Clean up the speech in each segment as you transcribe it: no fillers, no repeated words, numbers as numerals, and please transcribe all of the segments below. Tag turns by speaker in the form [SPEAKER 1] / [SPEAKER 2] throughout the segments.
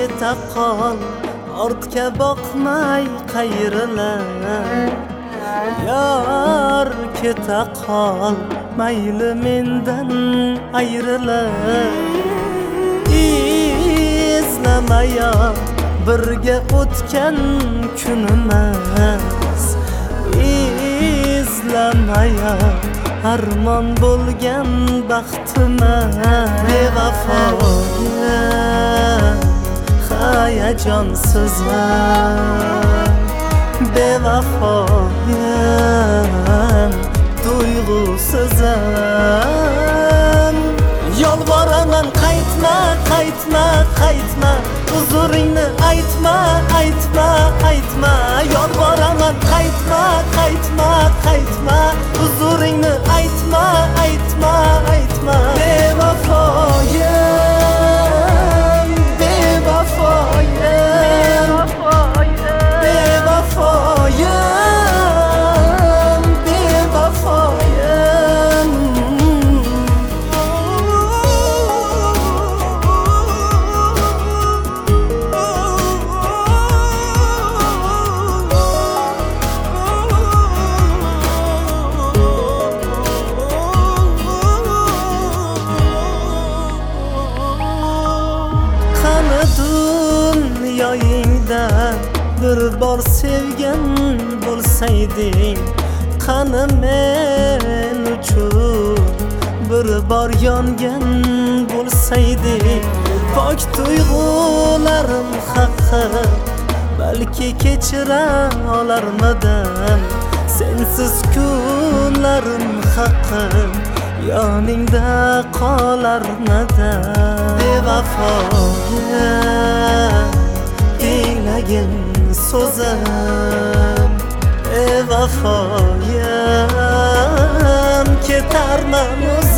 [SPEAKER 1] keta qol, ortga boqmay qayrila. Yar keta qol, mayli mendan ayrila. Izlamaya birga o'tgan kunimiz, izlamaya armon bo'lgan baxtimiz. Bevafoya hayajonsiz, bevafoya tuyg'usiz. Yolvoraman qaytma, qaytma, qaytma, huzuringni aytma, aytma, aytma. Yolvoraman qaytma, qaytma, qaytma, huzuringni aytma, aytma, aytma. Bevafoya, bevafoya, bevafoya, bevafoya. Dunyoyingda bir bor sevgan bo'lsayding, qani men uchun bir bor yongan bo'lsayding. Pok tuyg'ularim haqi balki kechira olarmidim, sensiz kunlarim haqi yoningda qolarmidim. Bevafoya tinglagin so'zim, bevafoya ketarman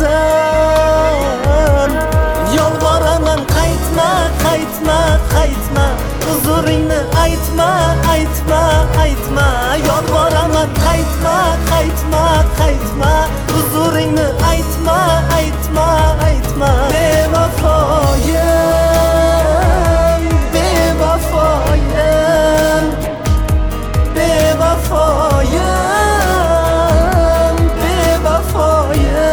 [SPEAKER 1] o'zim. Yolvoraman qaytma, qaytma, qaytma, huzuringni aytma, aytma, aytma. Yolvoraman qaytma, qaytma, qaytma, huzuringni aytma, aytma, aytma. Bevafoya, bevafoya, bevafoya, bevafoya.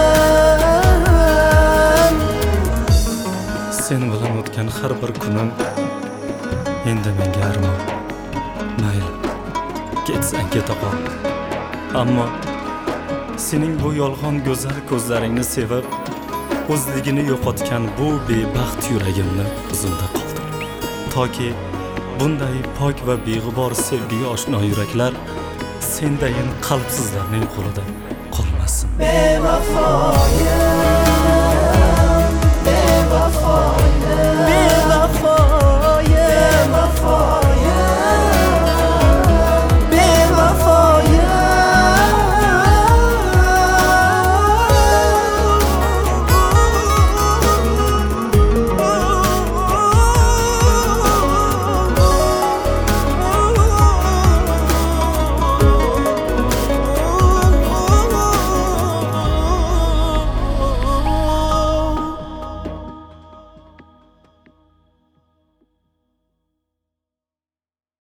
[SPEAKER 2] Sen bilan o'tgan har bir kunim endi menga armon. Mayli, ketsang keta qol. Ammo sening bu yolg'on go'zal ko'zlaringni sevib, o'zligini yo'qotgan bu bebaxt yuragimni o'zimda qoldir. Toki bunday pok va beg'ubor sevgiga oshno yuraklar sendayin qalbsizlarning qo'lida qolmasin.
[SPEAKER 1] Bevafoya.